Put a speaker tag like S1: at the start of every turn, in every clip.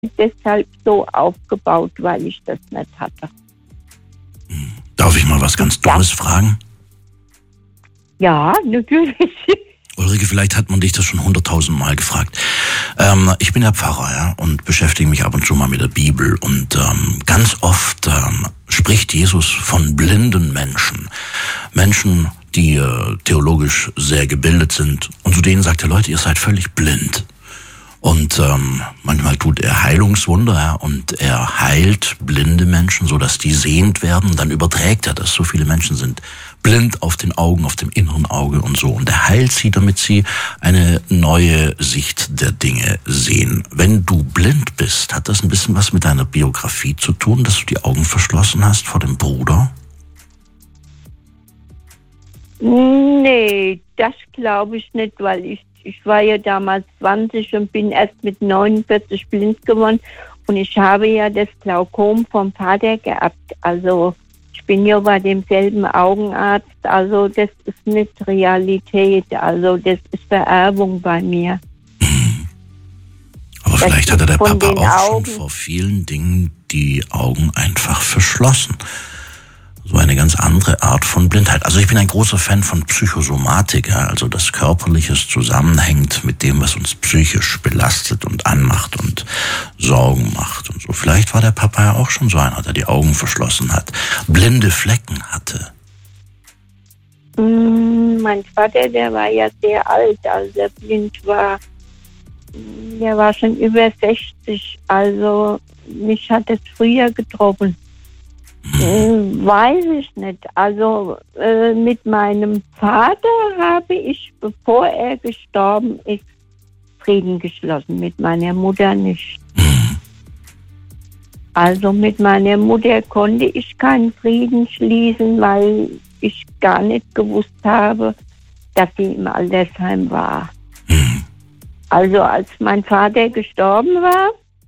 S1: deshalb so aufgebaut, weil ich das nicht hatte.
S2: Darf ich mal was ganz Dummes fragen?
S1: Ja, natürlich.
S2: Ulrike, vielleicht hat man dich das schon 100.000 Mal gefragt. Ich bin ja Pfarrer, ja, und beschäftige mich ab und zu mal mit der Bibel. Und ganz oft spricht Jesus von blinden Menschen. Menschen, die theologisch sehr gebildet sind. Und zu denen sagt er, Leute, ihr seid völlig blind. Und manchmal tut er Heilungswunder, ja, und er heilt blinde Menschen, so dass die sehend werden. Dann überträgt er das. So viele Menschen sind blind auf den Augen, auf dem inneren Auge und so. Und er heilt sie, damit sie eine neue Sicht der Dinge sehen. Wenn du blind bist, hat das ein bisschen was mit deiner Biografie zu tun, dass du die Augen verschlossen hast vor dem Bruder?
S1: Nee, das glaube ich nicht, weil ich war ja damals 20 und bin erst mit 49 blind geworden. Und ich habe ja das Glaukom vom Vater gehabt. Also ich bin ja bei demselben Augenarzt. Also das ist nicht Realität. Also das ist Vererbung bei mir.
S2: Aber das vielleicht hatte der Papa auch schon vor vielen Dingen die Augen einfach verschlossen. So eine ganz andere Art von Blindheit. Also ich bin ein großer Fan von Psychosomatik, ja, also dass Körperliches zusammenhängt mit dem, was uns psychisch belastet und anmacht und Sorgen macht und so. Vielleicht war der Papa ja auch schon so einer, der die Augen verschlossen hat, blinde Flecken hatte.
S1: Mein Vater, der war ja sehr alt, als er blind war. Der war schon über 60, also mich hat es früher getroffen. Weiß ich nicht. Also mit meinem Vater habe ich, bevor er gestorben ist, Frieden geschlossen. Mit meiner Mutter nicht. Also mit meiner Mutter konnte ich keinen Frieden schließen, weil ich gar nicht gewusst habe, dass sie im Altersheim war. Also als mein Vater gestorben war,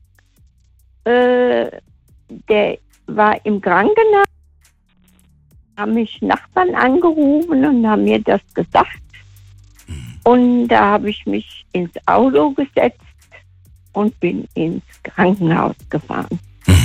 S1: der war im Krankenhaus, haben mich Nachbarn angerufen und haben mir das gesagt. Und da habe ich mich ins Auto gesetzt und bin ins Krankenhaus gefahren.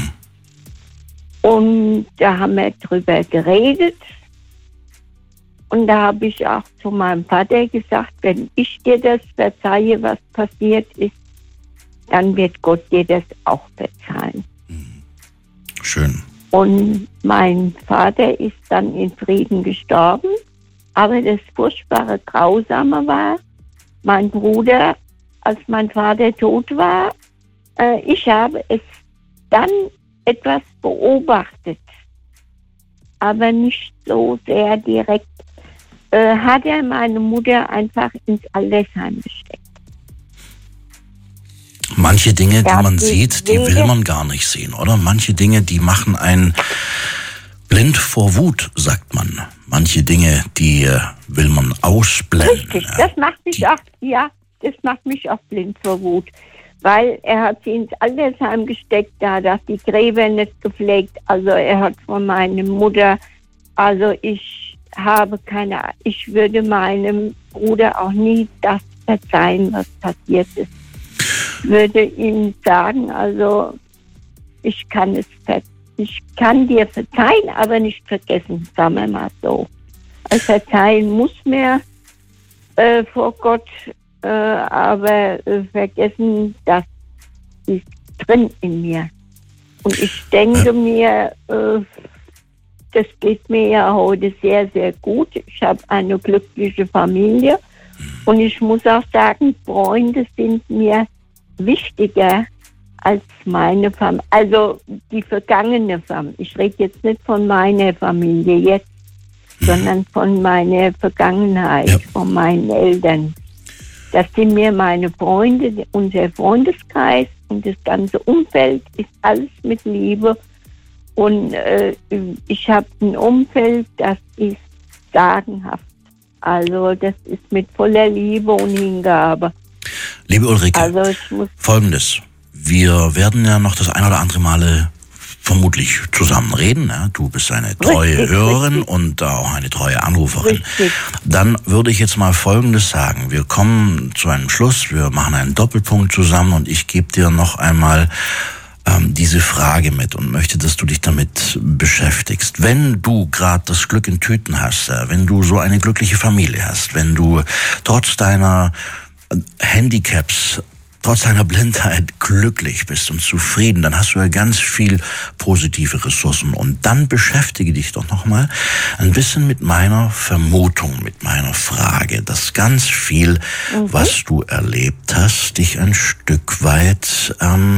S1: Und da haben wir drüber geredet. Und da habe ich auch zu meinem Vater gesagt, wenn ich dir das verzeihe, was passiert ist, dann wird Gott dir das auch verzeihen.
S2: Schön.
S1: Und mein Vater ist dann in Frieden gestorben. Aber das furchtbare Grausame war, mein Bruder, als mein Vater tot war, ich habe es dann etwas beobachtet, aber nicht so sehr direkt, hat er meine Mutter einfach ins Altersheim gesteckt.
S2: Manche Dinge, die man sieht, die will man gar nicht sehen, oder? Manche Dinge, die machen einen blind vor Wut, sagt man. Manche Dinge, die will man ausblenden.
S1: Richtig, das macht mich auch, ja, das macht mich auch blind vor Wut. Weil er hat sie ins Altersheim gesteckt, da hat er die Gräber nicht gepflegt. Also er hat von meiner Mutter, also ich würde meinem Bruder auch nie das verzeihen, was passiert ist. Ich würde ihm sagen, also ich kann dir verzeihen, aber nicht vergessen, sagen wir mal so. Also verzeihen muss mir vor Gott, aber vergessen, das ist drin in mir. Und ich denke mir, das geht mir ja heute sehr, sehr gut. Ich habe eine glückliche Familie und ich muss auch sagen, Freunde sind mir wichtiger als meine Familie, also die vergangene Familie. Ich rede jetzt nicht von meiner Familie jetzt, sondern von meiner Vergangenheit, von meinen Eltern. Das sind mir meine Freunde, unser Freundeskreis und das ganze Umfeld ist alles mit Liebe. Und ich habe ein Umfeld, das ist sagenhaft. Also das ist mit voller Liebe und Hingabe.
S2: Liebe Ulrike, Folgendes. Wir werden ja noch das ein oder andere Male vermutlich zusammen reden. Ja? Du bist eine treue Hörerin und auch eine treue Anruferin. Richtig. Dann würde ich jetzt mal Folgendes sagen. Wir kommen zu einem Schluss, wir machen einen Doppelpunkt zusammen und ich gebe dir noch einmal diese Frage mit und möchte, dass du dich damit beschäftigst. Wenn du gerade das Glück in Tüten hast, wenn du so eine glückliche Familie hast, wenn du trotz deiner Handicaps, trotz deiner Blindheit glücklich bist und zufrieden, dann hast du ja ganz viel positive Ressourcen. Und dann beschäftige dich doch nochmal ein bisschen mit meiner Vermutung, mit meiner Frage, dass ganz viel, was du erlebt hast, dich ein Stück weit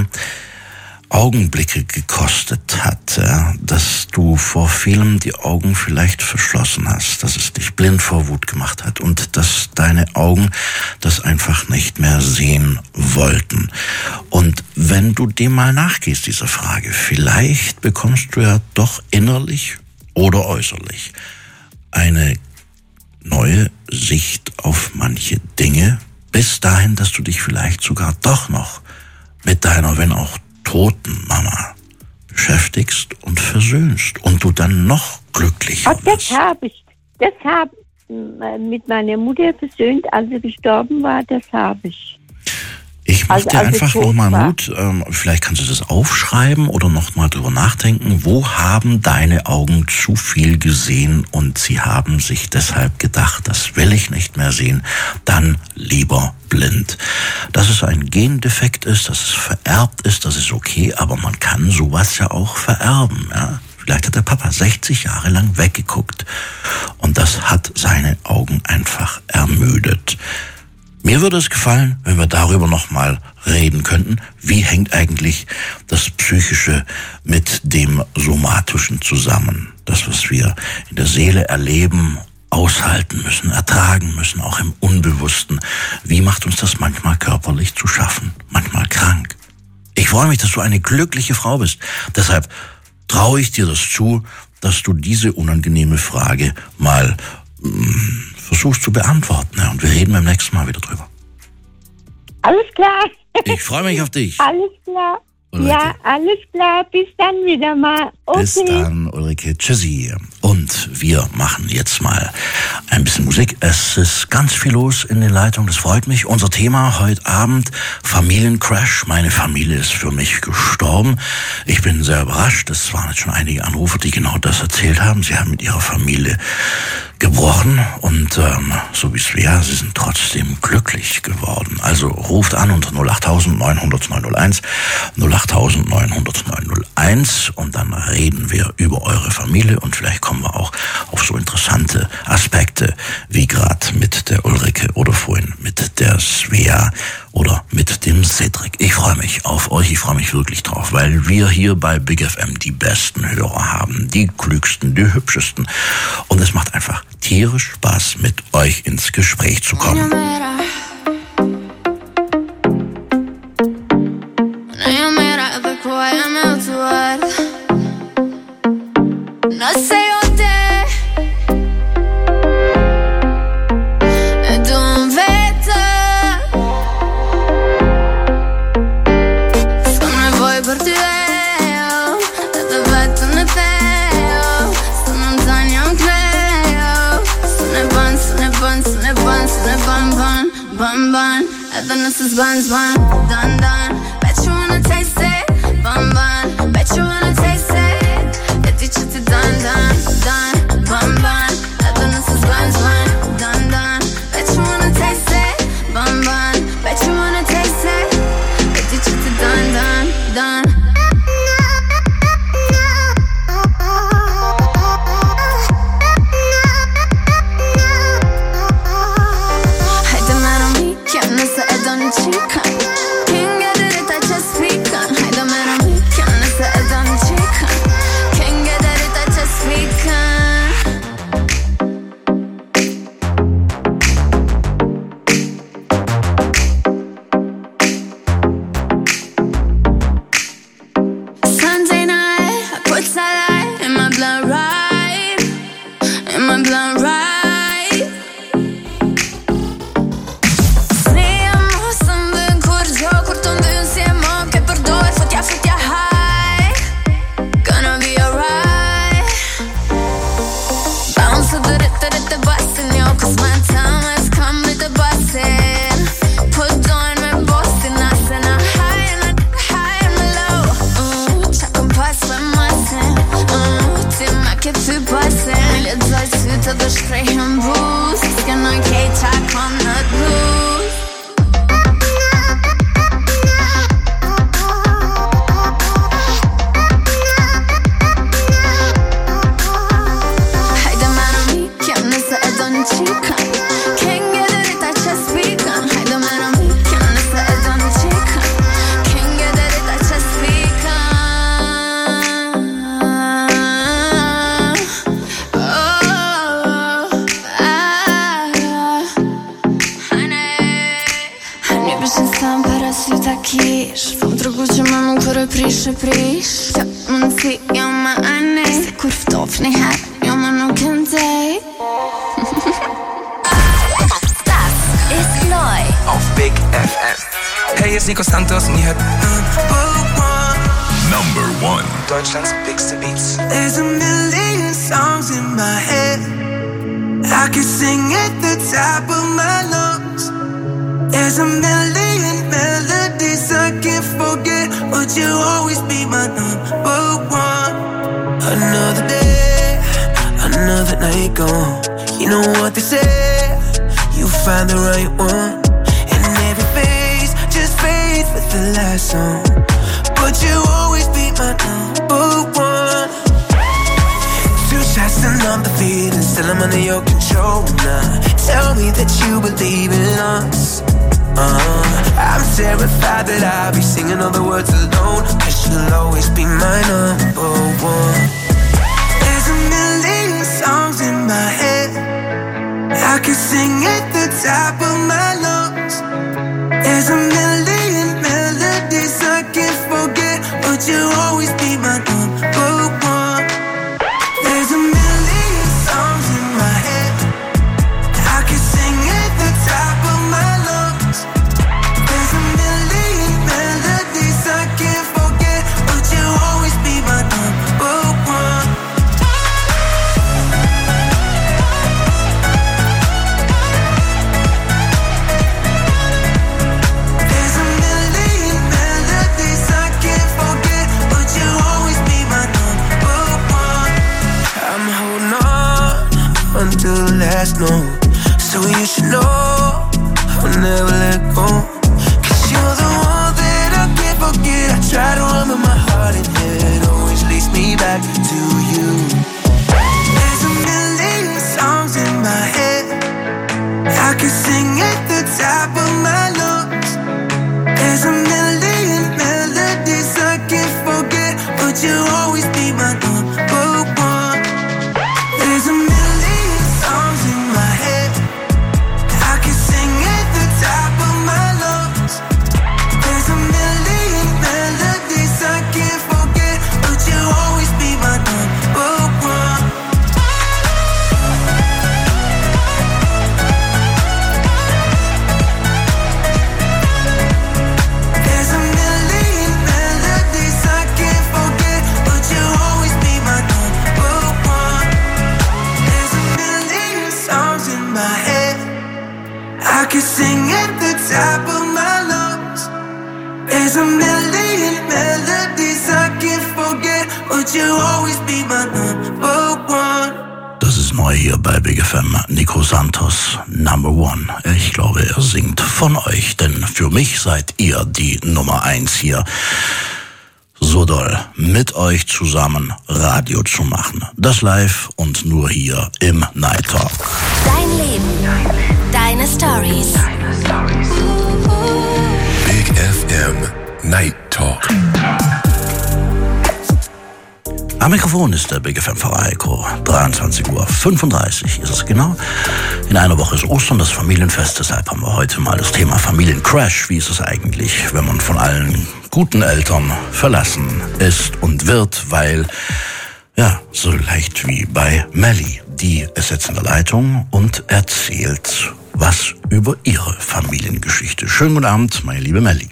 S2: Augenblicke gekostet hat, ja, dass du vor vielem die Augen vielleicht verschlossen hast, dass es dich blind vor Wut gemacht hat und dass deine Augen das einfach nicht mehr sehen wollten. Und wenn du dem mal nachgehst, dieser Frage, vielleicht bekommst du ja doch innerlich oder äußerlich eine neue Sicht auf manche Dinge, bis dahin, dass du dich vielleicht sogar doch noch mit deiner, wenn auch toten Mama beschäftigst und versöhnst und du dann noch glücklicher bist.
S1: Das habe ich mit meiner Mutter versöhnt, als sie gestorben war, das habe ich.
S2: Ich mache dir einfach nochmal Mut, vielleicht kannst du das aufschreiben oder nochmal drüber nachdenken, wo haben deine Augen zu viel gesehen und sie haben sich deshalb gedacht, das will ich nicht mehr sehen, dann lieber blind. Dass es ein Gendefekt ist, dass es vererbt ist, das ist okay, aber man kann sowas ja auch vererben, ja. Vielleicht hat der Papa 60 Jahre lang weggeguckt und das hat seine Augen einfach ermüdet. Mir würde es gefallen, wenn wir darüber nochmal reden könnten. Wie hängt eigentlich das Psychische mit dem Somatischen zusammen? Das, was wir in der Seele erleben, aushalten müssen, ertragen müssen, auch im Unbewussten. Wie macht uns das manchmal körperlich zu schaffen? Manchmal krank. Ich freue mich, dass du eine glückliche Frau bist. Deshalb traue ich dir das zu, dass du diese unangenehme Frage mal versuchst zu beantworten. Ja, und wir reden beim nächsten Mal wieder drüber.
S1: Alles klar.
S2: Ich freue mich auf dich.
S1: Alles klar. Ulrike. Ja, alles klar. Bis dann wieder mal. Okay.
S2: Bis dann, Ulrike. Tschüssi. Und wir machen jetzt mal ein bisschen Musik. Es ist ganz viel los in den Leitungen. Das freut mich. Unser Thema heute Abend, Familiencrash. Meine Familie ist für mich gestorben. Ich bin sehr überrascht. Es waren jetzt schon einige Anrufer, die genau das erzählt haben. Sie haben mit ihrer Familie gebrochen und so wie es wäre, sie sind trotzdem glücklich geworden. Also ruft an unter 08000 900 901, 08000 900 901 und dann reden wir über eure Familie und vielleicht kommen wir auch auf so interessante Aspekte wie gerade mit der Ulrike oder vorhin mit der Svea oder mit dem Cedric. Ich freue mich auf euch, ich freue mich wirklich drauf, weil wir hier bei Big FM die besten Hörer haben, die klügsten, die hübschesten und es macht einfach tierisch Spaß, mit euch ins Gespräch zu kommen.
S3: This is buns, bun, done, done. Bet you wanna taste it, bun, bun. Bet you wanna taste it. Get each other done, done, done, bun, bun. This is buns, bun, done, done. Bet you wanna taste it, bun, bun. Bet you wanna taste it. Get each other done, done, done. Can't get krieg einen Boost. Genau, K-Tag kommt Blues. Hey, the man on me, can't miss it, I don't cheat. Can't get it, I just speak. Hey, the man on me, can't miss it, I don't cheat. Can't get it, I just speak. Sam parasli takiš Vom drugutje mamon kore priše priš Ja man si jomma anne Se kur ftofni her Jomma no kan dig
S4: Das ist neu
S5: auf Big FM. Hey, hier ist Nico Santos und ihr hört
S6: Number 1.
S5: Deutschlands bigste Beats.
S7: There's a million songs in my head. I can sing at the top of my lungs. There's a million melodies I can't forget, but you'll always be my number one. Another day, another night gone. You know what they say, you find the right one. And every phase just fades with the last song, but you'll always be my number one. Two shots and I'm defeated, still I'm under your control now. Tell me that you believe in us. I'm terrified that I'll be singing all the words alone, 'cause you'll always be my number one. There's a million songs in my head. I can sing at the top of my lungs. There's a million melodies I can't forget, but you'll always be my number one. There's a million songs in my head. I can sing at the top of my lungs. There's a million melodies I can't forget, but you'll always be my number one. There's a million melodies I can't forget, but you'll always be my number one. I'm holding on until the last note, so you should know I'll never let go. 'Cause you're the one that I can't forget. I try to run, but my heart and head always leads me back to you. There's a million songs in my head. I can sing at the top of my lungs. There's a million melodies I can't forget, but you'll always be my number one. There's a million songs in my head. I can sing at the top of my lungs. There's a million melodies I can't forget, but you'll always be my number one. There's a million melodies I can't forget, but you'll always be my number one. There's a million songs in my head. I can sing at the top of my lungs. There's a million melodies I can't forget, but you'll always be my number one.
S2: Das ist neu hier bei Big FM. Nico Santos, Number 1. Ich glaube, er singt von euch, denn für mich seid ihr die Nummer 1 hier. So doll mit euch zusammen Radio zu machen. Das live und nur hier im Night Talk.
S4: Dein Leben, deine Stories.
S6: Big FM Night Talk.
S2: Am Mikrofon ist der Big FM-Pfarrer Heiko. 23:35 Uhr ist es genau. In einer Woche ist Ostern, das Familienfest. Deshalb haben wir heute mal das Thema Familiencrash. Wie ist es eigentlich, wenn man von allen guten Eltern verlassen ist und wird, weil, ja, so leicht wie bei Melli. Die ist jetzt in der Leitung und erzählt was über ihre Familiengeschichte. Schönen guten Abend, meine liebe Melli.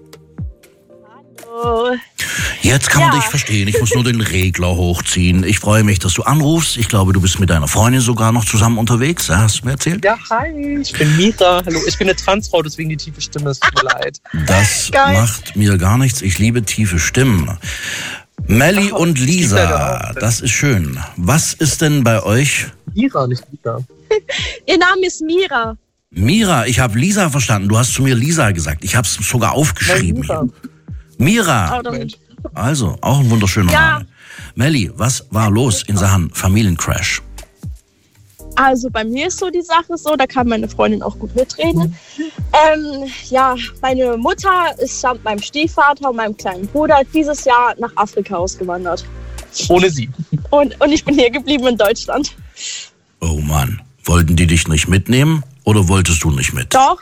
S2: Jetzt kann man dich verstehen. Ich muss nur den Regler hochziehen. Ich freue mich, dass du anrufst. Ich glaube, du bist mit deiner Freundin sogar noch zusammen unterwegs. Hast du mir erzählt?
S8: Ja, hi, ich bin Mira. Hallo, ich bin eine Transfrau, deswegen die tiefe Stimme. Es tut mir leid.
S2: Das macht mir gar nichts. Ich liebe tiefe Stimmen. Melli und Lisa, das ist schön. Was ist denn bei euch?
S8: Mira, nicht Lisa.
S9: Ihr Name ist Mira.
S2: Mira, ich habe Lisa verstanden. Du hast zu mir Lisa gesagt. Ich habe es sogar aufgeschrieben. Mira. Also, auch ein wunderschöner Name. Melli, was war los in Sachen Familiencrash?
S9: Also bei mir ist so die Sache so, da kann meine Freundin auch gut mitreden. Meine Mutter ist samt meinem Stiefvater und meinem kleinen Bruder dieses Jahr nach Afrika ausgewandert.
S8: Ohne sie.
S9: Und ich bin hier geblieben in Deutschland.
S2: Oh Mann, wollten die dich nicht mitnehmen oder wolltest du nicht mit?
S9: Doch,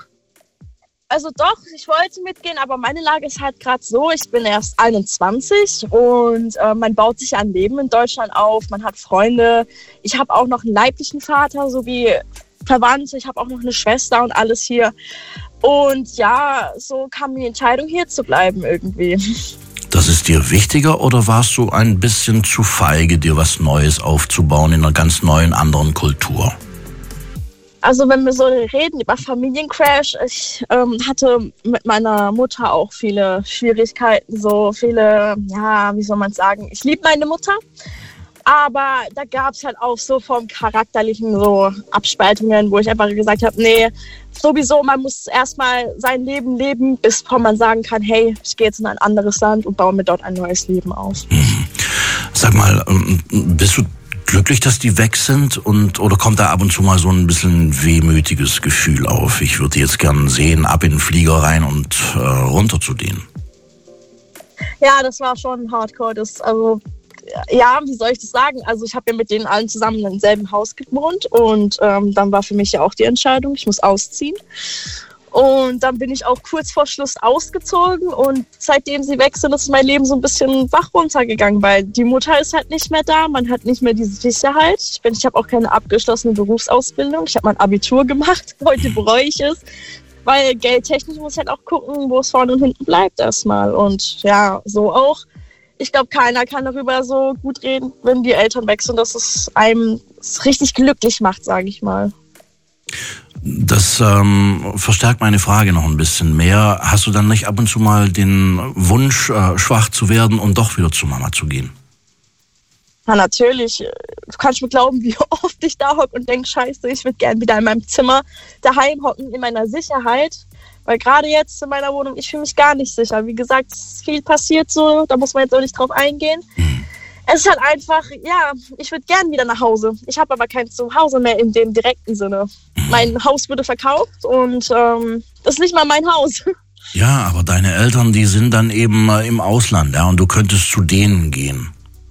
S9: ich wollte mitgehen, aber meine Lage ist halt gerade so, ich bin erst 21 und man baut sich ein Leben in Deutschland auf, man hat Freunde. Ich habe auch noch einen leiblichen Vater sowie Verwandte, ich habe auch noch eine Schwester und alles hier. Und ja, so kam die Entscheidung, hier zu bleiben irgendwie.
S2: Das ist dir wichtiger oder warst du ein bisschen zu feige, dir was Neues aufzubauen in einer ganz neuen, anderen Kultur?
S9: Also wenn wir so reden über Familiencrash, ich hatte mit meiner Mutter auch viele Schwierigkeiten, so viele, wie soll man sagen, ich liebe meine Mutter, aber da gab es halt auch so vom Charakterlichen so Abspaltungen, wo ich einfach gesagt habe, nee, sowieso, man muss erstmal sein Leben leben, bevor man sagen kann, hey, ich gehe jetzt in ein anderes Land und baue mir dort ein neues Leben auf.
S2: Sag mal, bist du glücklich, dass die weg sind oder kommt da ab und zu mal so ein bisschen wehmütiges Gefühl auf? Ich würde jetzt gern sehen, ab in den Flieger rein und runter zu denen.
S9: Ja, das war schon hardcore. Wie soll ich das sagen? Also ich habe ja mit denen allen zusammen in demselben Haus gewohnt und dann war für mich ja auch die Entscheidung, ich muss ausziehen. Und dann bin ich auch kurz vor Schluss ausgezogen und seitdem sie weg sind, ist mein Leben so ein bisschen wach runtergegangen, weil die Mutter ist halt nicht mehr da, man hat nicht mehr diese Sicherheit. Ich habe auch keine abgeschlossene Berufsausbildung, ich habe mein Abitur gemacht, heute bereue ich es, weil geldtechnisch muss ich halt auch gucken, wo es vorne und hinten bleibt erstmal. Und ja, so auch. Ich glaube, keiner kann darüber so gut reden, wenn die Eltern weg sind, dass es einem richtig glücklich macht, sage ich mal.
S2: Das verstärkt meine Frage noch ein bisschen mehr. Hast du dann nicht ab und zu mal den Wunsch, schwach zu werden und doch wieder zu Mama zu gehen?
S9: Ja, natürlich. Du kannst mir glauben, wie oft ich da hocke und denke, scheiße, ich würde gerne wieder in meinem Zimmer daheim hocken, in meiner Sicherheit. Weil gerade jetzt in meiner Wohnung, ich fühle mich gar nicht sicher. Wie gesagt, es ist viel passiert so, da muss man jetzt auch nicht drauf eingehen. Es ist halt einfach, ich würde gern wieder nach Hause. Ich habe aber kein Zuhause mehr in dem direkten Sinne. Mein Haus wurde verkauft und das ist nicht mal mein Haus.
S2: Ja, aber deine Eltern, die sind dann eben im Ausland, ja, und du könntest zu denen gehen.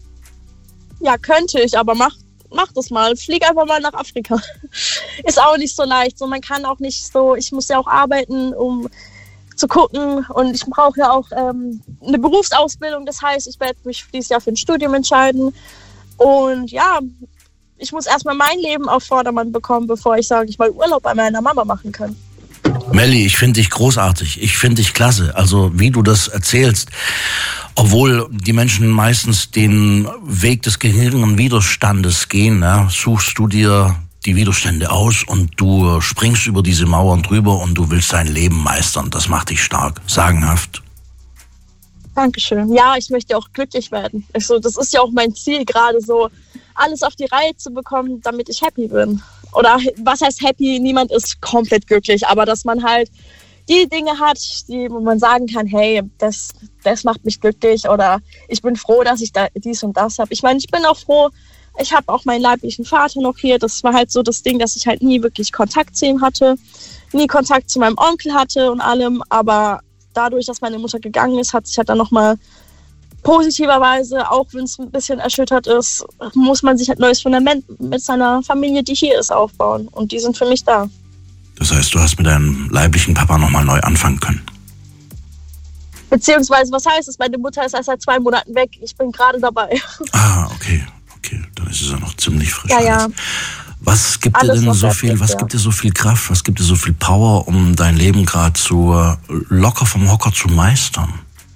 S9: Ja, könnte ich, aber mach das mal. Flieg einfach mal nach Afrika. Ist auch nicht so leicht. So, man kann auch nicht so, ich muss ja auch arbeiten, um zu gucken und ich brauche ja auch eine Berufsausbildung. Das heißt, ich werde mich dieses Jahr für ein Studium entscheiden und ja, ich muss erstmal mein Leben auf Vordermann bekommen, bevor ich, sage ich mal, Urlaub bei meiner Mama machen kann.
S2: Melli, ich finde dich großartig, ich finde dich klasse, also wie du das erzählst, obwohl die Menschen meistens den Weg des geringen Widerstandes gehen, ja, suchst du dir die Widerstände aus und du springst über diese Mauern drüber und du willst dein Leben meistern. Das macht dich stark, sagenhaft.
S9: Dankeschön. Ja, ich möchte auch glücklich werden. Also, das ist ja auch mein Ziel, gerade so alles auf die Reihe zu bekommen, damit ich happy bin. Oder was heißt happy? Niemand ist komplett glücklich, aber dass man halt die Dinge hat, wo man sagen kann, hey, das macht mich glücklich oder ich bin froh, dass ich da dies und das habe. Ich meine, ich bin auch froh, ich habe auch meinen leiblichen Vater noch hier. Das war halt so das Ding, dass ich halt nie wirklich Kontakt zu ihm hatte, nie Kontakt zu meinem Onkel hatte und allem. Aber dadurch, dass meine Mutter gegangen ist, hat sich halt dann nochmal positiverweise, auch wenn es ein bisschen erschüttert ist, muss man sich halt neues Fundament mit seiner Familie, die hier ist, aufbauen. Und die sind für mich da.
S2: Das heißt, du hast mit deinem leiblichen Papa nochmal neu anfangen können?
S9: Beziehungsweise, was heißt es? Meine Mutter ist erst seit 2 Monaten weg. Ich bin gerade dabei.
S2: Ah, okay. Dann ist es ja noch ziemlich frisch.
S9: Ja.
S2: Was gibt dir denn so viel, gibt dir so viel Kraft, was gibt dir so viel Power, um dein Leben gerade so locker vom Hocker zu meistern?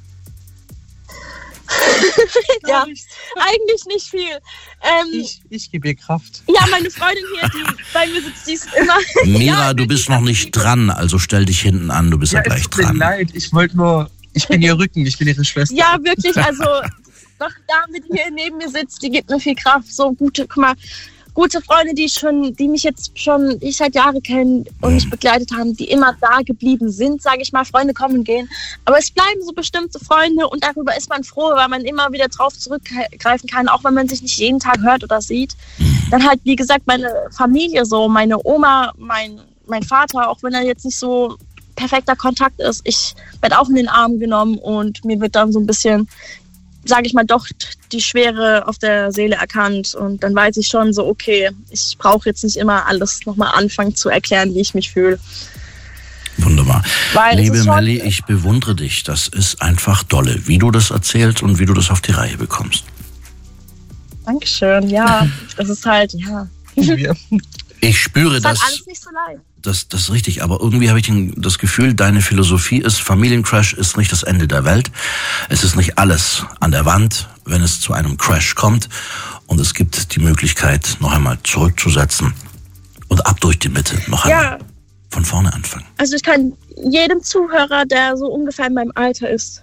S9: Ja, eigentlich nicht viel.
S8: Ich gebe ihr Kraft.
S9: Ja, meine Freundin hier, die bei mir sitzt, die ist immer...
S2: Mira, du bist noch nicht dran, also stell dich hinten an, du bist ja gleich dran.
S8: Tut mir leid, ich bin ihr Rücken, ich bin ihre Schwester.
S9: Ja, wirklich, also einfach Dame, die hier neben mir sitzt, die gibt mir viel Kraft. So gute Freunde, die mich jetzt schon, die ich seit Jahren kenne und mich begleitet haben, die immer da geblieben sind, sage ich mal. Freunde kommen und gehen. Aber es bleiben so bestimmte Freunde und darüber ist man froh, weil man immer wieder drauf zurückgreifen kann, auch wenn man sich nicht jeden Tag hört oder sieht. Dann halt, wie gesagt, meine Familie so, meine Oma, mein Vater, auch wenn er jetzt nicht so perfekter Kontakt ist, ich werde auch in den Arm genommen und mir wird dann so ein bisschen, sage ich mal, doch die Schwere auf der Seele erkannt. Und dann weiß ich schon so, okay, ich brauche jetzt nicht immer alles nochmal anfangen zu erklären, wie ich mich fühle.
S2: Wunderbar. Liebe Melli, ich bewundere dich. Das ist einfach dolle, wie du das erzählst und wie du das auf die Reihe bekommst.
S9: Dankeschön, ja. Das ist halt, ja.
S2: Ich spüre das.
S9: Das ist halt alles nicht so leicht.
S2: Das ist richtig, aber irgendwie habe ich das Gefühl, deine Philosophie ist, Familiencrash ist nicht das Ende der Welt. Es ist nicht alles an der Wand, wenn es zu einem Crash kommt. Und es gibt die Möglichkeit, noch einmal zurückzusetzen und ab durch die Mitte noch einmal von vorne anfangen.
S9: Also ich kann jedem Zuhörer, der so ungefähr in meinem Alter ist,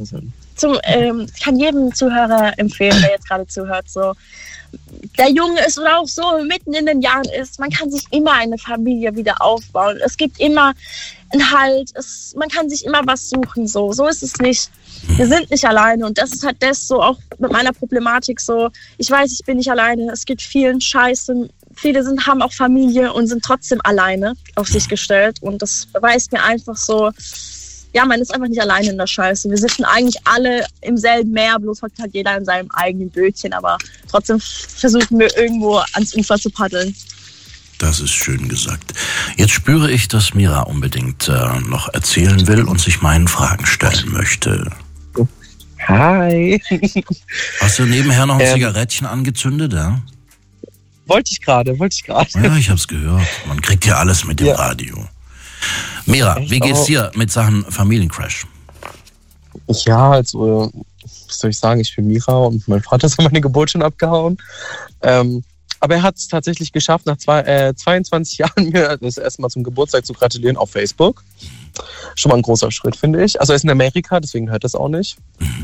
S9: ich kann jedem Zuhörer empfehlen, der jetzt gerade zuhört, so der Junge ist oder auch so mitten in den Jahren ist, man kann sich immer eine Familie wieder aufbauen. Es gibt immer einen Halt, man kann sich immer was suchen, so ist es nicht. Wir sind nicht alleine und das ist halt das so auch mit meiner Problematik so. Ich weiß, ich bin nicht alleine, es gibt vielen Scheiße, viele haben auch Familie und sind trotzdem alleine auf sich gestellt und das beweist mir einfach so, ja, man ist einfach nicht alleine in der Scheiße. Wir sitzen eigentlich alle im selben Meer, bloß hockt halt jeder in seinem eigenen Bötchen, aber trotzdem versuchen wir irgendwo ans Ufer zu paddeln.
S2: Das ist schön gesagt. Jetzt spüre ich, dass Mira unbedingt noch erzählen will und sich meinen Fragen stellen möchte.
S8: Hi.
S2: Hast du nebenher noch ein Zigarettchen angezündet, ja?
S8: Wollte ich gerade.
S2: Ja, ich hab's gehört. Man kriegt ja alles mit dem Radio. Mira, wie geht's dir mit Sachen Familiencrash?
S8: Ja, also, was soll ich sagen, ich bin Mira und mein Vater ist meine Geburt schon abgehauen. Aber er hat es tatsächlich geschafft, nach 22 Jahren mir das erste Mal zum Geburtstag zu gratulieren auf Facebook. Schon mal ein großer Schritt, finde ich. Also er ist in Amerika, deswegen hört er es auch nicht.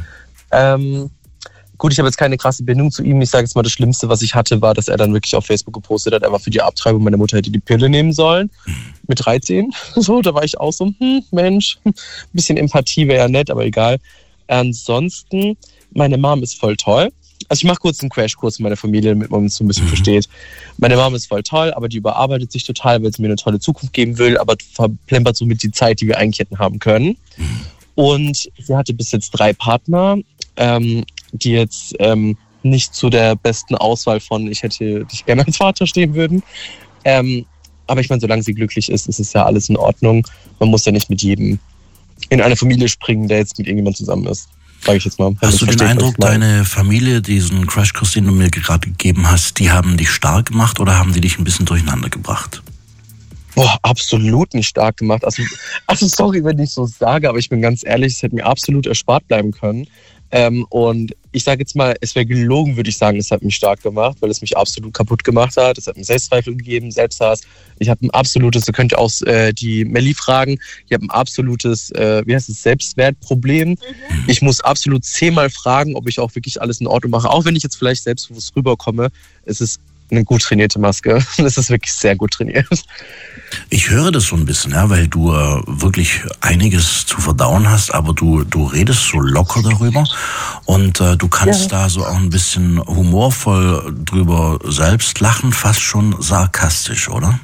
S8: Gut, ich habe jetzt keine krasse Bindung zu ihm. Ich sage jetzt mal, das Schlimmste, was ich hatte, war, dass er dann wirklich auf Facebook gepostet hat, er war für die Abtreibung, meine Mutter hätte die Pille nehmen sollen. Mit 13. So, da war ich auch so, Mensch, ein bisschen Empathie wäre ja nett, aber egal. Ansonsten, meine Mom ist voll toll. Also ich mache kurz einen Crashkurs in meiner Familie, damit man es so ein bisschen versteht. Meine Mom ist voll toll, aber die überarbeitet sich total, weil sie mir eine tolle Zukunft geben will, aber verplempert somit die Zeit, die wir eigentlich hätten haben können. Und sie hatte bis jetzt 3 Partner, die jetzt nicht zu der besten Auswahl von ich hätte dich gerne als Vater stehen würden. Aber ich meine, solange sie glücklich ist, ist es ja alles in Ordnung. Man muss ja nicht mit jedem in eine Familie springen, der jetzt mit irgendjemand zusammen ist. Sag ich jetzt mal.
S2: Hast du den Eindruck, deine Familie, diesen Crashkurs, den du mir gerade gegeben hast, die haben dich stark gemacht oder haben die dich ein bisschen durcheinander gebracht?
S8: Boah, absolut nicht stark gemacht. Also sorry, wenn ich so sage, aber ich bin ganz ehrlich, es hätte mir absolut erspart bleiben können. Und ich sage jetzt mal, es wäre gelogen, würde ich sagen, es hat mich stark gemacht, weil es mich absolut kaputt gemacht hat. Es hat mir Selbstzweifel gegeben, Selbsthass. Ich habe ein absolutes, ihr könnt auch die Melli fragen, ich habe ein absolutes, Selbstwertproblem. Ich muss absolut 10-mal fragen, ob ich auch wirklich alles in Ordnung mache. Auch wenn ich jetzt vielleicht selbstbewusst rüberkomme, es ist eine gut trainierte Maske. Das ist wirklich sehr gut trainiert.
S2: Ich höre das so ein bisschen, ja, weil du wirklich einiges zu verdauen hast, aber du redest so locker darüber und du kannst da so auch ein bisschen humorvoll drüber selbst lachen, fast schon sarkastisch, oder?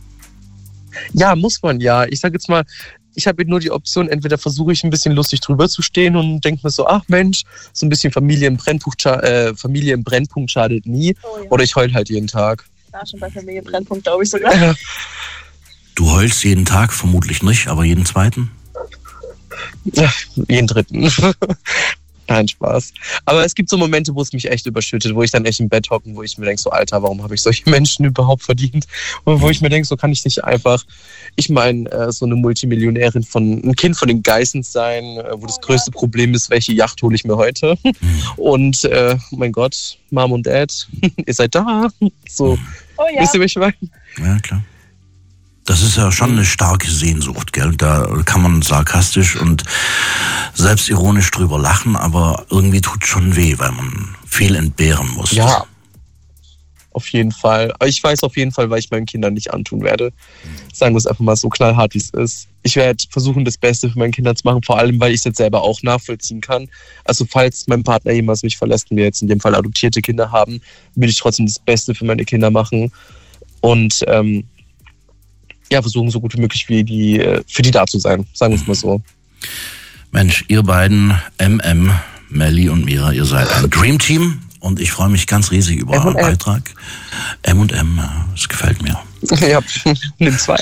S8: Ja, muss man ja. Ich sage jetzt mal, ich habe nur die Option, entweder versuche ich ein bisschen lustig drüber zu stehen und denke mir so, ach Mensch, so ein bisschen Familie im Brennpunkt schadet nie. Oh, ja. Oder ich heul halt jeden Tag.
S9: Da schon bei Familie im Brennpunkt, glaube ich sogar.
S2: Du heulst jeden Tag, vermutlich nicht, aber jeden zweiten?
S8: Ja, jeden dritten. Nein, Spaß. Aber es gibt so Momente, wo es mich echt überschüttet, wo ich dann echt im Bett hocke, wo ich mir denke, so Alter, warum habe ich solche Menschen überhaupt verdient? Und wo ich mir denke, so kann ich nicht einfach, ich meine, so eine Multimillionärin ein Kind von den Geissens sein, wo das größte Problem ist, welche Yacht hole ich mir heute? Und, mein Gott, Mom und Dad, ihr seid da. So, wisst ihr, wie ich meine?
S2: Ja, klar. Das ist ja schon eine starke Sehnsucht, gell? Da kann man sarkastisch und selbstironisch drüber lachen, aber irgendwie tut es schon weh, weil man viel entbehren muss.
S8: Ja, auf jeden Fall. Aber ich weiß auf jeden Fall, weil ich meinen Kindern nicht antun werde. Sagen wir es einfach mal so knallhart, wie es ist. Ich werde versuchen, das Beste für meine Kinder zu machen, vor allem, weil ich es jetzt selber auch nachvollziehen kann. Also falls mein Partner jemals mich verlässt und wir jetzt in dem Fall adoptierte Kinder haben, würde ich trotzdem das Beste für meine Kinder machen. Und versuchen so gut wie möglich für die da zu sein. Sagen wir es mal so.
S2: Mensch, ihr beiden, Melli und Mira, ihr seid ein Dream Team und ich freue mich ganz riesig über euren Beitrag. M&M, das gefällt mir.
S8: Ja, nimm 2.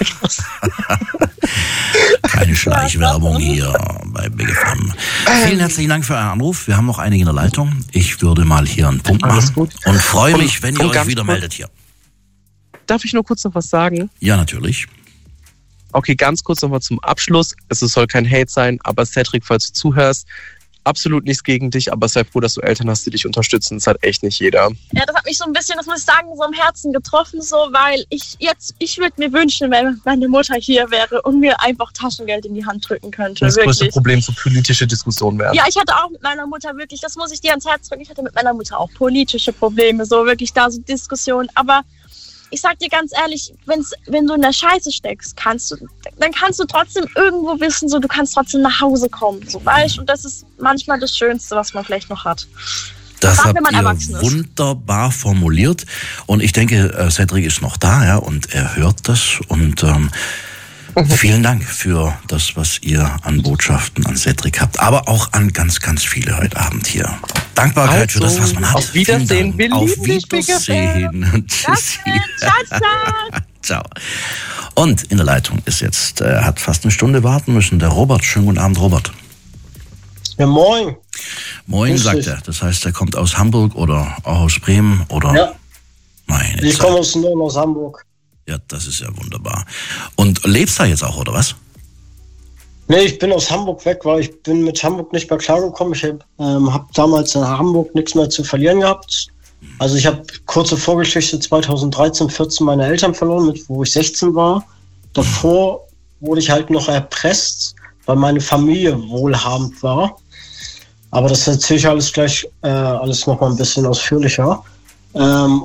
S2: Keine Schleichwerbung hier bei Big FM. Vielen herzlichen Dank für euren Anruf. Wir haben noch einige in der Leitung. Ich würde mal hier einen Punkt machen und freue mich, wenn ihr euch wieder meldet hier.
S8: Darf ich nur kurz noch was sagen?
S2: Ja, natürlich.
S8: Okay, ganz kurz nochmal zum Abschluss. Es soll kein Hate sein, aber Cedric, falls du zuhörst, absolut nichts gegen dich, aber sei froh, dass du Eltern hast, die dich unterstützen. Das hat echt nicht jeder.
S9: Ja, das hat mich so ein bisschen, das muss ich sagen, so im Herzen getroffen, so, weil ich würde mir wünschen, wenn meine Mutter hier wäre und mir einfach Taschengeld in die Hand drücken könnte.
S8: Das
S9: wirklich.
S8: größte Problem für politische Diskussionen wäre.
S9: Ja, ich hatte auch mit meiner Mutter wirklich, das muss ich dir ans Herz drücken, ich hatte mit meiner Mutter auch politische Probleme, so wirklich da so Diskussionen, aber ich sag dir ganz ehrlich, wenn du in der Scheiße steckst, dann kannst du trotzdem irgendwo wissen, so, du kannst trotzdem nach Hause kommen, so, weißt? Und das ist manchmal das Schönste, was man vielleicht noch hat.
S2: Das habt ihr wunderbar formuliert und ich denke, Cedric ist noch da, ja, und er hört das und vielen Dank für das, was ihr an Botschaften an Cedric habt, aber auch an ganz, ganz viele heute Abend hier. Dankbarkeit für das, was man hat.
S8: Auf Wiedersehen. Wir
S2: auf
S8: lieben dich,
S2: Wiedersehen. Tschüssi. Ciao. Und in der Leitung ist jetzt, hat fast eine Stunde warten müssen, der Robert. Schönen guten Abend, Robert.
S10: Ja, moin.
S2: Moin, sagt er. Das heißt, er kommt aus Hamburg oder auch aus Bremen oder?
S10: Ja.
S2: Meine
S10: ich komme aus Norden, aus Hamburg.
S2: Ja, das ist ja wunderbar. Und lebst da jetzt auch, oder was?
S10: Nee, ich bin aus Hamburg weg, weil ich bin mit Hamburg nicht mehr klargekommen. Ich habe damals in Hamburg nichts mehr zu verlieren gehabt. Also ich habe kurze Vorgeschichte 2013, 14 meine Eltern verloren, wo ich 16 war. Davor wurde ich halt noch erpresst, weil meine Familie wohlhabend war. Aber das erzähle ich alles gleich, alles nochmal ein bisschen ausführlicher. Ich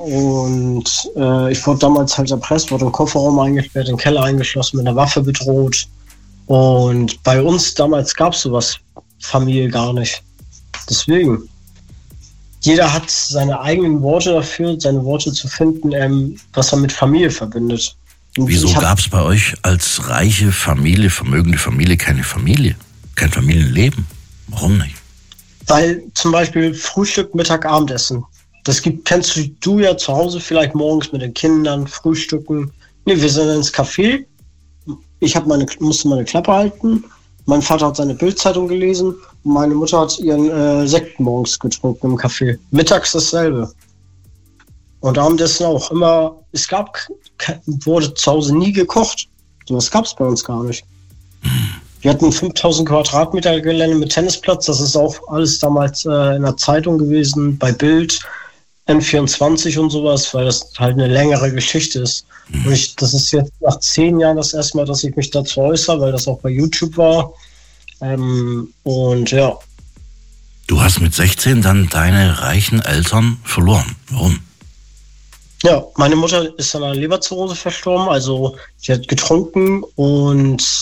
S10: wurde damals halt erpresst, wurde im Kofferraum eingesperrt, in den Keller eingeschlossen, mit einer Waffe bedroht. Und bei uns damals gab es sowas, Familie gar nicht. Deswegen, jeder hat seine eigenen Worte dafür, seine Worte zu finden, was er mit Familie verbindet. Und
S2: wieso gab es bei euch als reiche Familie, vermögende Familie keine Familie? Kein Familienleben? Warum nicht?
S10: Weil zum Beispiel Frühstück, Mittag, Abendessen. Kennst du ja zu Hause vielleicht morgens mit den Kindern, frühstücken. Nee, wir sind ins Café. Ich musste meine Klappe halten. Mein Vater hat seine Bildzeitung gelesen. Und meine Mutter hat ihren Sekt morgens getrunken im Café. Mittags dasselbe. Und Abendessen auch. Immer, wurde zu Hause nie gekocht. Das gab es bei uns gar nicht. Wir hatten 5000 Quadratmeter Gelände mit Tennisplatz. Das ist auch alles damals in der Zeitung gewesen, bei Bild, N24 und sowas, weil das halt eine längere Geschichte ist. Und das ist jetzt nach 10 Jahren das erste Mal, dass ich mich dazu äußere, weil das auch bei YouTube war. Und ja.
S2: Du hast mit 16 dann deine reichen Eltern verloren. Warum?
S10: Ja, meine Mutter ist an einer Leberzirrhose verstorben, also sie hat getrunken und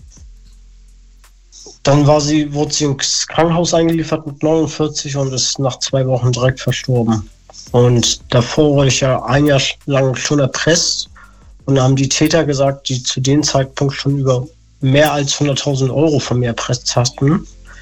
S10: dann wurde sie ins Krankenhaus eingeliefert mit 49 und ist nach 2 Wochen direkt verstorben. Und davor wurde ich ja 1 Jahr lang schon erpresst und haben die Täter gesagt, die zu dem Zeitpunkt schon über mehr als 100.000 Euro von mir erpresst hatten,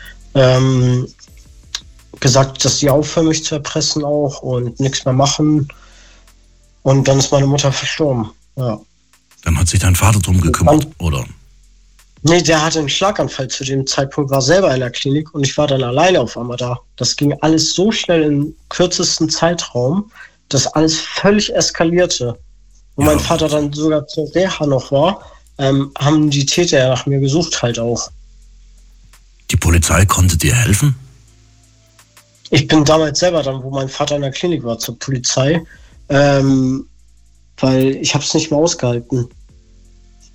S10: gesagt, dass die aufhören, mich zu erpressen auch und nichts mehr machen. Und dann ist meine Mutter verstorben. Ja.
S2: Dann hat sich dein Vater drum gekümmert, oder?
S10: Nee, der hatte einen Schlaganfall zu dem Zeitpunkt, war selber in der Klinik und ich war dann alleine auf einmal da. Das ging alles so schnell im kürzesten Zeitraum, dass alles völlig eskalierte. Und mein Vater dann sogar zur Reha noch war, haben die Täter ja nach mir gesucht halt auch.
S2: Die Polizei konnte dir helfen?
S10: Ich bin damals selber dann, wo mein Vater in der Klinik war, zur Polizei, weil ich habe es nicht mehr ausgehalten.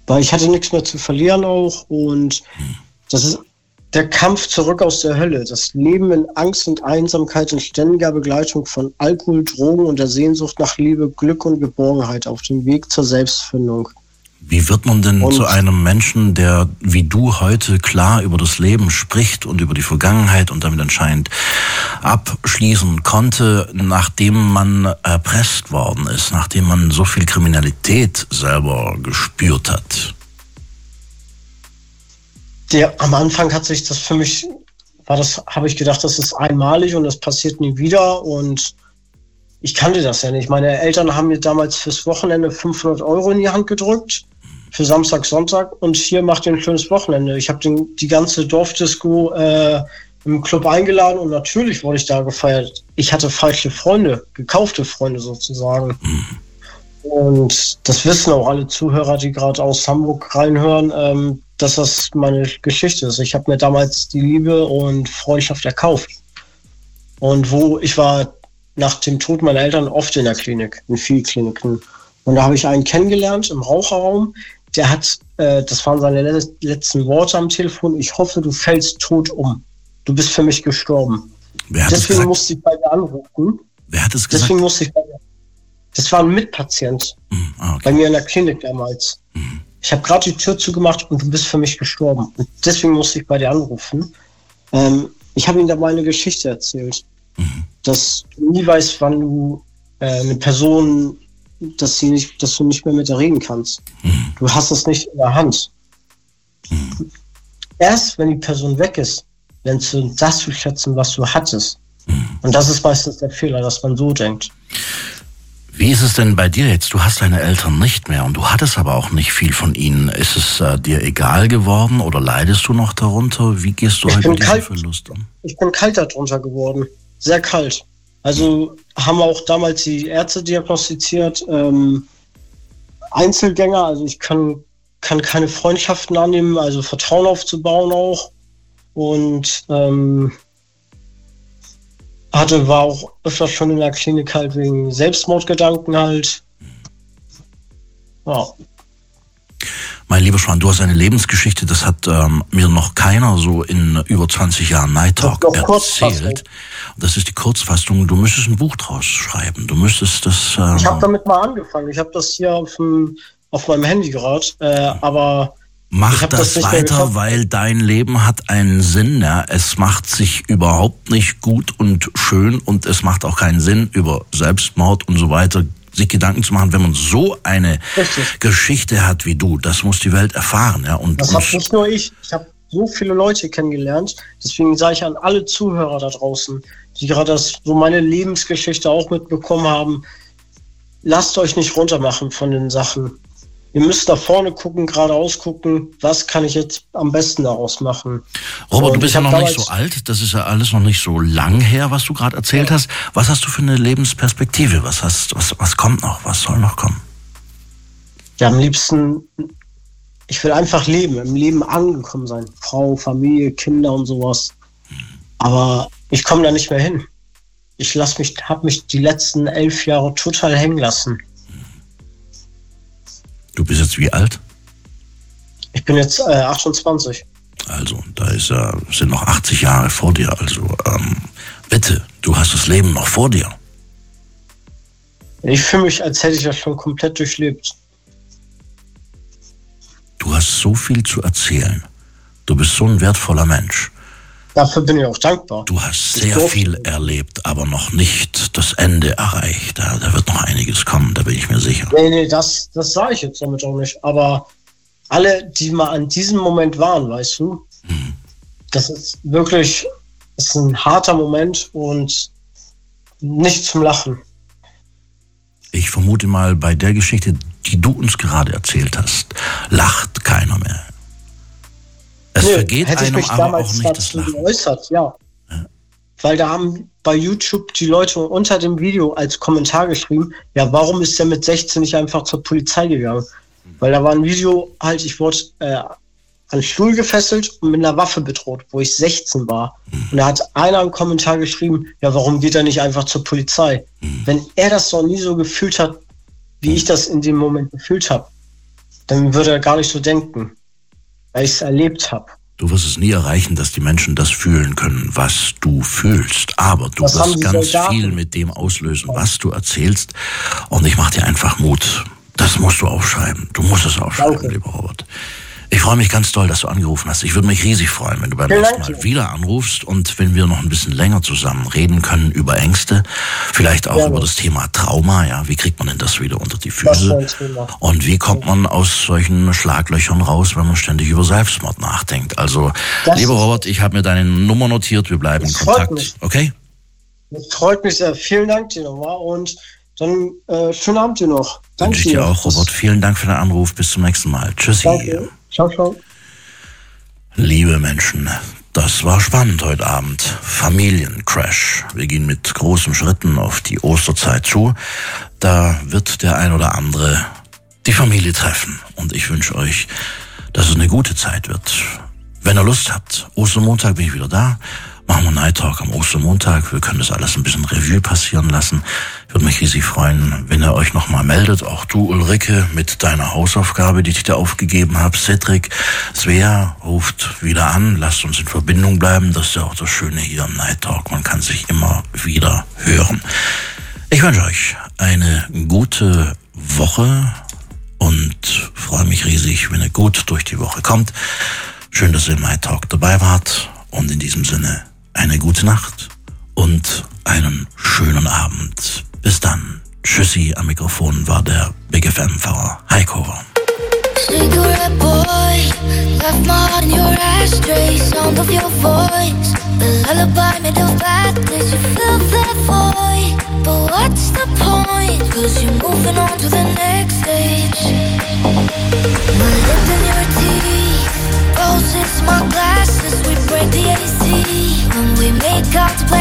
S10: Weil ich hatte nichts mehr zu verlieren auch und das ist der Kampf zurück aus der Hölle. Das Leben in Angst und Einsamkeit in ständiger Begleitung von Alkohol, Drogen und der Sehnsucht nach Liebe, Glück und Geborgenheit auf dem Weg zur Selbstfindung.
S2: Wie wird man denn zu einem Menschen, der wie du heute klar über das Leben spricht und über die Vergangenheit und damit anscheinend abschließen konnte, nachdem man erpresst worden ist, nachdem man so viel Kriminalität selber gespürt hat?
S10: Am Anfang hat sich das für mich, habe ich gedacht, das ist einmalig und das passiert nie wieder und ich kannte das ja nicht. Meine Eltern haben mir damals fürs Wochenende 500 € in die Hand gedrückt, für Samstag, Sonntag und hier macht ihr ein schönes Wochenende. Ich habe die ganze Dorfdisco im Club eingeladen und natürlich wurde ich da gefeiert. Ich hatte falsche Freunde, gekaufte Freunde sozusagen. Und das wissen auch alle Zuhörer, die gerade aus Hamburg reinhören, dass das meine Geschichte ist. Ich habe mir damals die Liebe und Freundschaft erkauft. Und ich war nach dem Tod meiner Eltern oft in der Klinik, in vielen Kliniken. Und da habe ich einen kennengelernt im Raucherraum. Der hat, das waren seine letzten Worte am Telefon, ich hoffe, du fällst tot um. Du bist für mich gestorben. Deswegen musste ich bei dir anrufen.
S2: Wer hat es gesagt?
S10: Das war ein Mitpatient bei mir in der Klinik damals. Ich habe gerade die Tür zugemacht und du bist für mich gestorben. Und deswegen musste ich bei dir anrufen. Ich habe ihm da meine Geschichte erzählt. Dass du nie weißt, wann du eine Person, dass du nicht mehr mit ihr reden kannst. Du hast es nicht in der Hand. Erst wenn die Person weg ist, lernst du das zu schätzen, was du hattest. Und das ist meistens der Fehler, dass man so denkt.
S2: Wie ist es denn bei dir jetzt? Du hast deine Eltern nicht mehr und du hattest aber auch nicht viel von ihnen. Ist es dir egal geworden oder leidest du noch darunter? Wie gehst du heute mit diesem Verlust um?
S10: Ich bin kalt darunter geworden. Sehr kalt. Also haben auch damals die Ärzte diagnostiziert, Einzelgänger, also ich kann keine Freundschaften annehmen, also Vertrauen aufzubauen auch. Und war auch öfter schon in der Klinik halt wegen Selbstmordgedanken halt. Ja.
S2: Mein lieber Schwan, du hast eine Lebensgeschichte, das hat mir noch keiner so in über 20 Jahren Night Talk erzählt. Das ist die Kurzfassung. Du müsstest ein Buch draus schreiben. Du müsstest das...
S10: Ich habe damit mal angefangen. Ich habe das hier auf meinem Handy gerade, aber...
S2: Mach das weiter, weil dein Leben hat einen Sinn. Ja? Es macht sich überhaupt nicht gut und schön und es macht auch keinen Sinn, über Selbstmord und so weiter sich Gedanken zu machen, wenn man so eine Geschichte hat wie du. Das muss die Welt erfahren. Ja? Und
S10: das habe nicht nur ich. Ich habe so viele Leute kennengelernt. Deswegen sage ich an alle Zuhörer da draußen, die gerade so meine Lebensgeschichte auch mitbekommen haben, lasst euch nicht runtermachen von den Sachen. Ihr müsst da vorne gucken, geradeaus gucken, was kann ich jetzt am besten daraus machen.
S2: Robert, du bist ja noch nicht so alt, das ist ja alles noch nicht so lang her, was du gerade erzählt hast. Was hast du für eine Lebensperspektive? Was kommt noch? Was soll noch kommen?
S10: Ja, am liebsten, ich will einfach leben, im Leben angekommen sein. Frau, Familie, Kinder und sowas. Aber ich komme da nicht mehr hin. Habe mich die letzten 11 Jahre total hängen lassen.
S2: Du bist jetzt wie alt?
S10: Ich bin jetzt 28.
S2: Also, da sind noch 80 Jahre vor dir. Also, bitte, du hast das Leben noch vor dir.
S10: Ich fühle mich, als hätte ich das schon komplett durchlebt.
S2: Du hast so viel zu erzählen. Du bist so ein wertvoller Mensch.
S10: Dafür bin ich auch dankbar.
S2: Du hast sehr viel erlebt, aber noch nicht das Ende erreicht. Da wird noch einiges kommen, da bin ich mir sicher.
S10: Nee, das sage ich jetzt damit auch nicht. Aber alle, die mal an diesem Moment waren, weißt du, das ist wirklich, ist ein harter Moment und nicht zum Lachen.
S2: Ich vermute mal, bei der Geschichte, die du uns gerade erzählt hast, lacht keiner mehr. Es vergeht
S10: hätte
S2: einem
S10: ich mich
S2: aber
S10: damals
S2: auch nicht das Lachen.
S10: geäußert, ja. Weil da haben bei YouTube die Leute unter dem Video als Kommentar geschrieben, ja, warum ist der mit 16 nicht einfach zur Polizei gegangen? Weil da war ein Video, halt, ich wurde an den Stuhl gefesselt und mit einer Waffe bedroht, wo ich 16 war. Und da hat einer einen Kommentar geschrieben, ja, warum geht er nicht einfach zur Polizei? Wenn er das noch nie so gefühlt hat, wie ich das in dem Moment gefühlt habe, dann würde er gar nicht so denken, weil ich es erlebt habe.
S2: Du wirst es nie erreichen, dass die Menschen das fühlen können, was du fühlst. Aber du wirst ganz viel mit dem auslösen, was du erzählst. Und ich mache dir einfach Mut. Das musst du aufschreiben. Du musst es aufschreiben, lieber Robert. Ich freue mich ganz doll, dass du angerufen hast. Ich würde mich riesig freuen, wenn du beim nächsten Mal wieder anrufst und wenn wir noch ein bisschen länger zusammen reden können über Ängste, vielleicht auch über das Thema Trauma, ja, wie kriegt man denn das wieder unter die Füße und wie kommt man aus solchen Schlaglöchern raus, wenn man ständig über Selbstmord nachdenkt. Also, lieber Robert, ich habe mir deine Nummer notiert, wir bleiben in Kontakt. Okay?
S10: Das freut mich sehr. Vielen Dank dir nochmal und dann schönen Abend dir noch. Danke
S2: wünsche ich dir auch, Robert. Vielen Dank für den Anruf. Bis zum nächsten Mal. Tschüssi.
S10: Danke. Ciao, ciao.
S2: Liebe Menschen, das war spannend heute Abend. Familiencrash. Wir gehen mit großen Schritten auf die Osterzeit zu. Da wird der ein oder andere die Familie treffen. Und ich wünsche euch, dass es eine gute Zeit wird. Wenn ihr Lust habt, Ostermontag bin ich wieder da. Machen wir Night Talk am Ostermontag. Wir können das alles ein bisschen Revue passieren lassen. Ich würde mich riesig freuen, wenn ihr euch nochmal meldet. Auch du, Ulrike, mit deiner Hausaufgabe, die ich dir aufgegeben habe. Cedric, Svea, ruft wieder an. Lasst uns in Verbindung bleiben. Das ist ja auch das Schöne hier im Night Talk. Man kann sich immer wieder hören. Ich wünsche euch eine gute Woche und freue mich riesig, wenn ihr gut durch die Woche kommt. Schön, dass ihr im Night Talk dabei wart. Und in diesem Sinne, eine gute Nacht und einen schönen Abend. Bis dann. Tschüssi, am Mikrofon war der Big FM-Fahrer Heiko.
S3: Cigarette boy, left my heart in your ashtray. Sound of your voice, the lullaby made of badness. You fill that void, but what's the point? 'Cause you're moving on to the next stage. My lips in your teeth, roses, my glasses. We break the AC when we make out to play.